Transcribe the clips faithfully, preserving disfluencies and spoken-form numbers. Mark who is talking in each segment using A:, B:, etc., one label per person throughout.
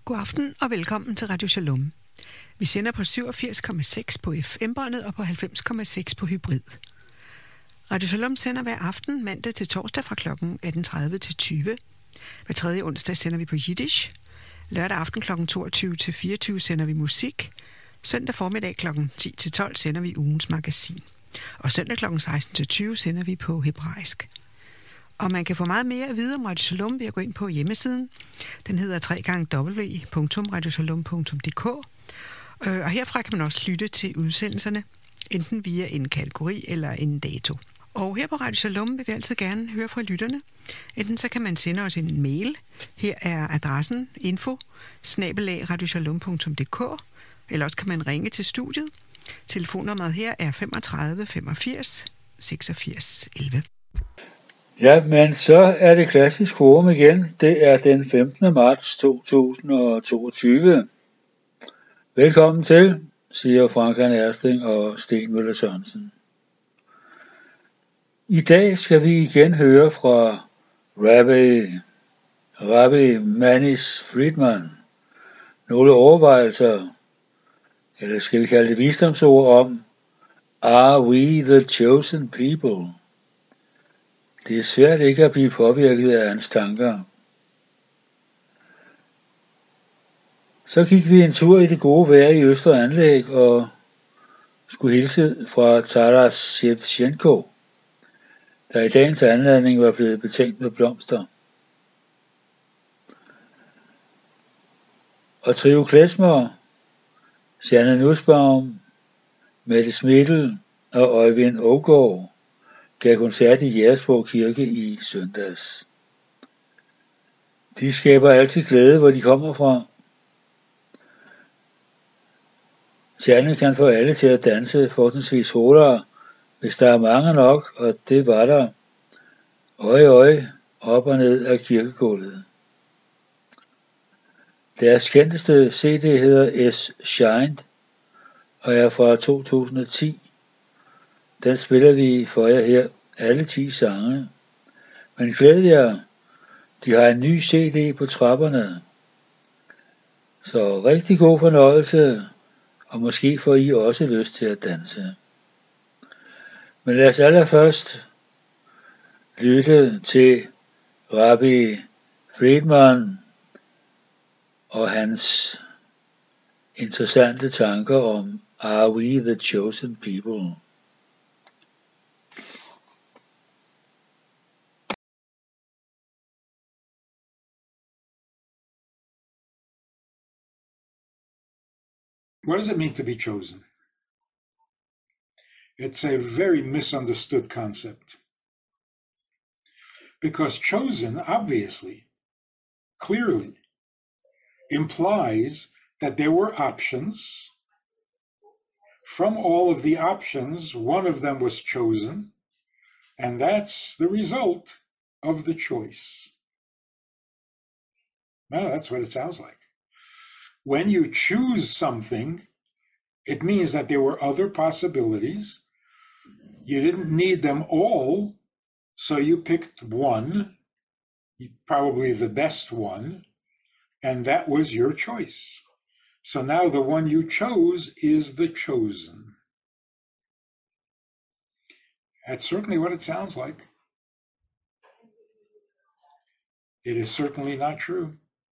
A: God aften og velkommen til Radio Shalom. Vi sender på syvogfirs komma seks på F M-båndet og på halvfems komma seks på hybrid. Radio Shalom sender hver aften mandag til torsdag fra klokken atten tredive til tyve. Hver tredje onsdag sender vi på Yiddish. Lørdag aften klokken toogtyve til fireogtyve sender vi musik. Søndag formiddag klokken ti til tolv sender vi ugens magasin. Og søndag klokken seksten til tyve sender vi på hebraisk. Og man kan få meget mere at vide om Radio Shalom ved at gå ind på hjemmesiden. Den hedder w w w punktum radio shalom punktum d k. Og herfra kan man også lytte til udsendelserne, enten via en kategori eller en dato. Og her på Radio Shalom vil vi altid gerne høre fra lytterne. Enten så kan man sende os en mail. Her er adressen info snabel-a radioshalom punktum d k. Eller også kan man ringe til studiet. Telefonnummeret her er femogtredive femogfirs seksogfirs elleve.
B: Ja, men så er det klassisk forum igen. Det er den femtende marts to tusind og toogtyve. Velkommen til, siger Frank Jan Ersting og Sten Møller Sørensen. I dag skal vi igen høre fra Rabbi, Rabbi Manis Friedman nogle overvejelser, eller skal vi kalde det visdomsord om, Are we the chosen people? Det er svært ikke at blive påvirket af hans tanker. Så gik vi en tur i det gode vejr i Østre Anlæg og skulle hilse fra Taras Shevchenko, der i dagens anledning var blevet betænkt med blomster. Og Trio Klesmer, Sjanne Nussbaum, Mette Smittel og Øjvind Ågaard gav koncert i Jægersborg Kirke i søndags. De skaber altid glæde, hvor de kommer fra. Sjanne kan få alle til at danse fortrinsvis hurtigere, hvis der er mange nok, og det var der. Øj, øj, op og ned af kirkegulvet. Deres kendteste C D hedder S. Shined og er fra to tusind og ti. Den spiller vi for jer her, alle ti sange. Men glæd jer, de har en ny C D på trapperne. Så rigtig god fornøjelse, og måske får I også lyst til at danse. Men lad os allerførst lytte til Rabbi Friedman og hans interessante tanker om Are we the chosen people?
C: What does it mean to be chosen? It's a very misunderstood concept. Because chosen, obviously, clearly, implies that there were options. From all of the options, one of them was chosen, and that's the result of the choice. Now, that's what it sounds like. When you choose something, it means that there were other possibilities. You didn't need them all, so you picked one, probably the best one, and that was your choice. So now the one you chose is the chosen. That's certainly what it sounds like. It is certainly not true.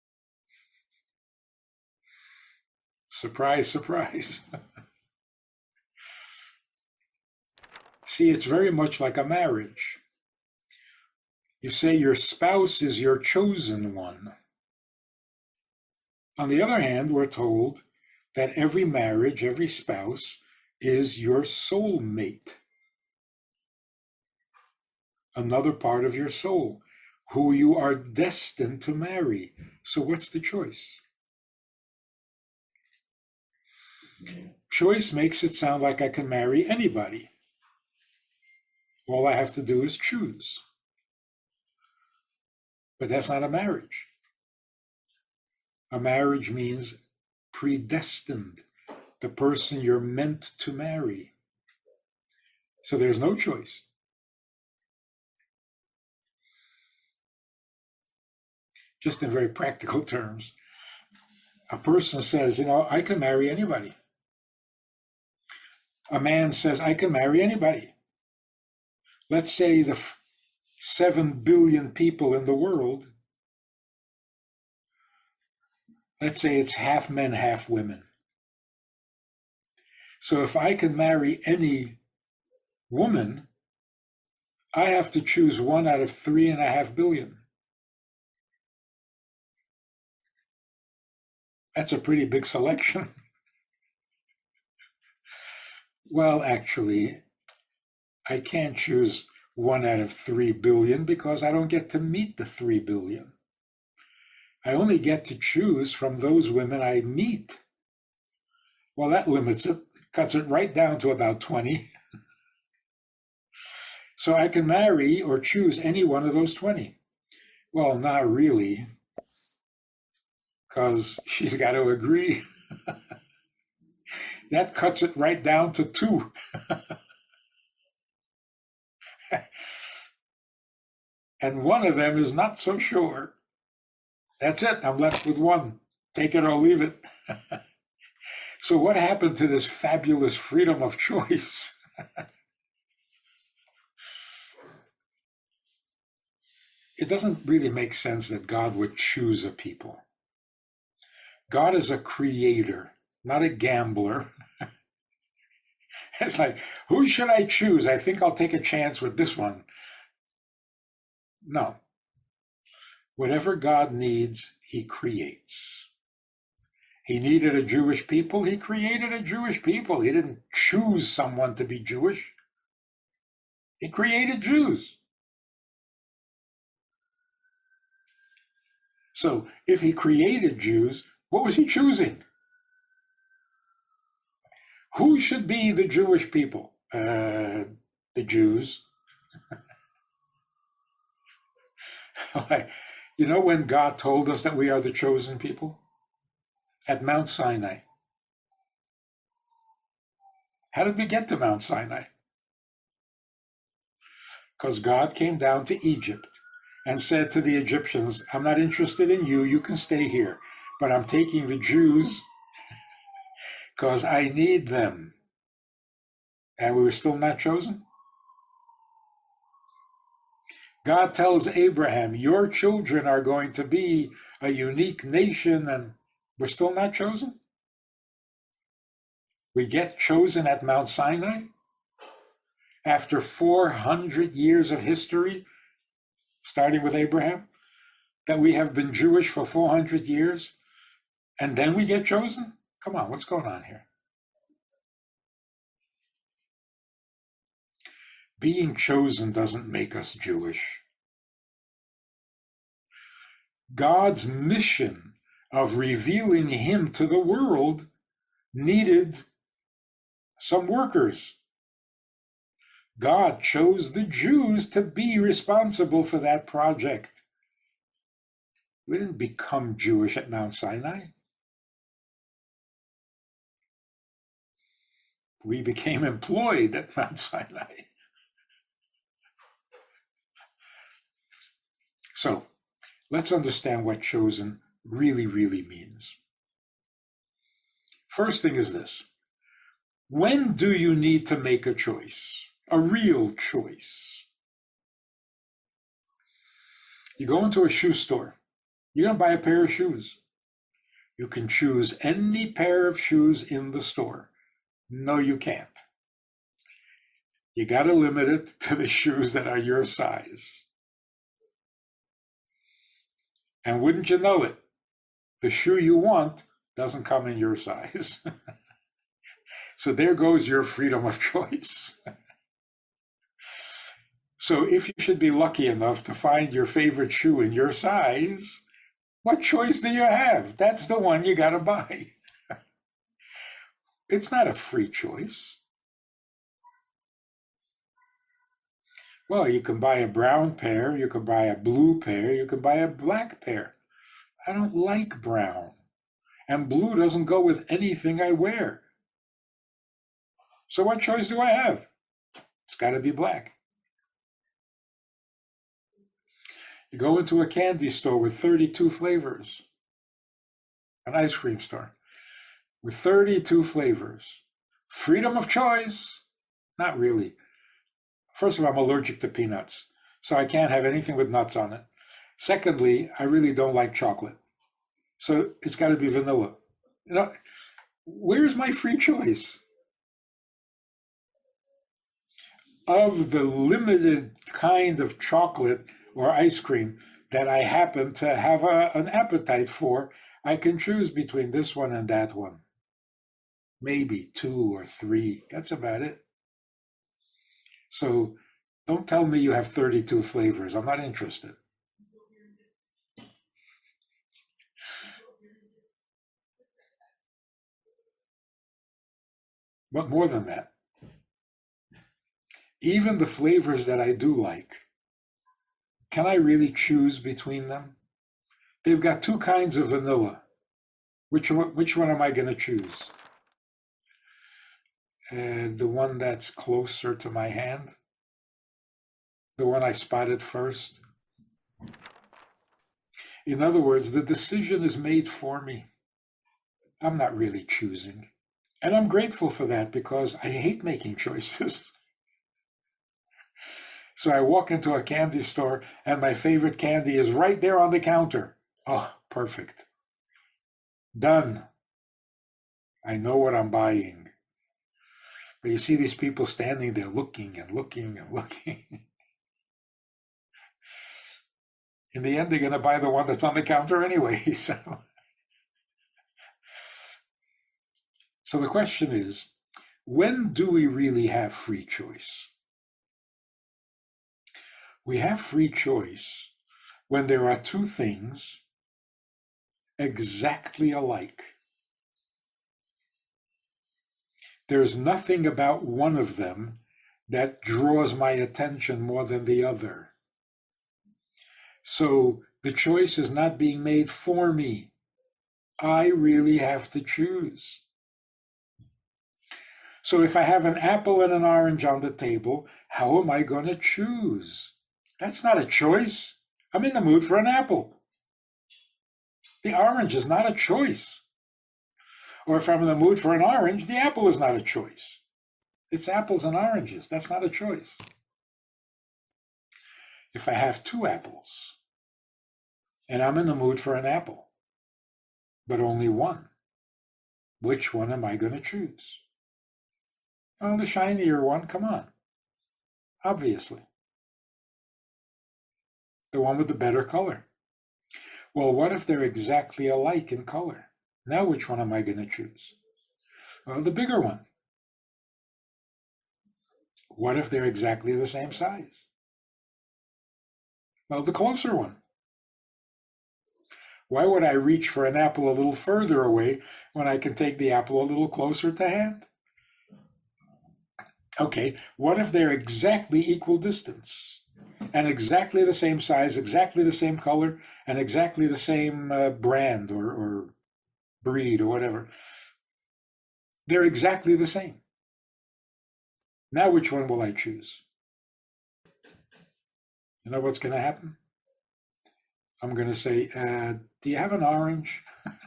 C: Surprise, surprise. See, it's very much like a marriage. You say your spouse is your chosen one. On the other hand, we're told that every marriage, every spouse is your soulmate. Another part of your soul, who you are destined to marry. So what's the choice? Choice makes it sound like I can marry anybody. All I have to do is choose. But that's not a marriage. A marriage means predestined, the person you're meant to marry. So there's no choice. Just in very practical terms, A person says, you know, I can marry anybody. A man says, I can marry anybody. Let's say the f- seven billion people in the world, let's say it's half men, half women. So if I can marry any woman, I have to choose one out of three and a half billion. That's a pretty big selection. Well, actually, I can't choose one out of three billion because I don't get to meet the three billion. I only get to choose from those women I meet. Well, that limits it, cuts it right down to about twenty. So I can marry or choose any one of those twenty. Well, not really, because she's got to agree. That cuts it right down to two. And one of them is not so sure. That's it. I'm left with one. Take it or leave it. So what happened to this fabulous freedom of choice? It doesn't really make sense that God would choose a people. God is a creator, not a gambler. It's like, who should I choose? I think I'll take a chance with this one. No. Whatever God needs, he creates. He needed a Jewish people, he created a Jewish people. He didn't choose someone to be Jewish. He created Jews. So if he created Jews, what was he choosing? Who should be the Jewish people? Uh, the Jews. You know when God told us that we are the chosen people? At Mount Sinai. How did we get to Mount Sinai? Because God came down to Egypt and said to the Egyptians, I'm not interested in you, you can stay here, but I'm taking the Jews because I need them. And we were still not chosen? God tells Abraham, your children are going to be a unique nation, and we're still not chosen? We get chosen at Mount Sinai after four hundred years of history, starting with Abraham, that we have been Jewish for four hundred years, and then we get chosen? Come on, what's going on here? Being chosen doesn't make us Jewish. God's mission of revealing him to the world needed some workers. God chose the Jews to be responsible for that project. We didn't become Jewish at Mount Sinai. We became employed at Mount Sinai. So let's understand what chosen really, really means. First thing is this. When do you need to make a choice? A real choice. You go into a shoe store. You're going to buy a pair of shoes. You can choose any pair of shoes in the store. No, you can't. You got to limit it to the shoes that are your size. And wouldn't you know it, the shoe you want doesn't come in your size. So there goes your freedom of choice. So if you should be lucky enough to find your favorite shoe in your size, what choice do you have? That's the one you got to buy. It's not a free choice. Well, you can buy a brown pair, you can buy a blue pair, you can buy a black pair. I don't like brown. And blue doesn't go with anything I wear. So what choice do I have? It's got to be black. You go into a candy store with thirty-two flavors. an ice cream store with thirty-two flavors. Freedom of choice? Not really. First of all, I'm allergic to peanuts, so I can't have anything with nuts on it. Secondly, I really don't like chocolate, so it's got to be vanilla. You know, where's my free choice? Of the limited kind of chocolate or ice cream that I happen to have a, an appetite for, I can choose between this one and that one. Maybe two or three. That's about it. So don't tell me you have thirty-two flavors. I'm not interested. But more than that, even the flavors that I do like, can I really choose between them? They've got two kinds of vanilla. Which one, which one am I going to choose? Uh, the one that's closer to my hand? The one I spotted first? In other words, the decision is made for me. I'm not really choosing. And I'm grateful for that because I hate making choices. So I walk into a candy store and my favorite candy is right there on the counter. Oh, perfect. Done. I know what I'm buying. But you see these people standing there looking and looking and looking. In the end, they're going to buy the one that's on the counter anyway. So, so the question is, when do we really have free choice? We have free choice when there are two things exactly alike. There's nothing about one of them that draws my attention more than the other. So the choice is not being made for me. I really have to choose. So if I have an apple and an orange on the table, how am I going to choose? That's not a choice. I'm in the mood for an apple. The orange is not a choice. Or if I'm in the mood for an orange, the apple is not a choice. It's apples and oranges. That's not a choice. If I have two apples and I'm in the mood for an apple, but only one, which one am I going to choose? Oh, the shinier one, come on. Obviously. The one with the better color. Well, what if they're exactly alike in color? Now which one am I going to choose? Well, the bigger one. What if they're exactly the same size? Well, the closer one. Why would I reach for an apple a little further away when I can take the apple a little closer to hand? Okay, what if they're exactly equal distance and exactly the same size, exactly the same color, and exactly the same uh, brand or, or breed or whatever? They're exactly the same. Now which one will I choose? You know what's going to happen? I'm going to say, uh, do you have an orange?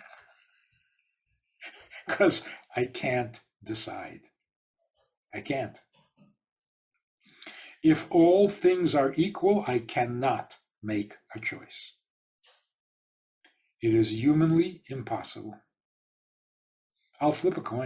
C: Because I can't decide. I can't. If all things are equal, I cannot make a choice. It is humanly impossible. I'll flip a coin.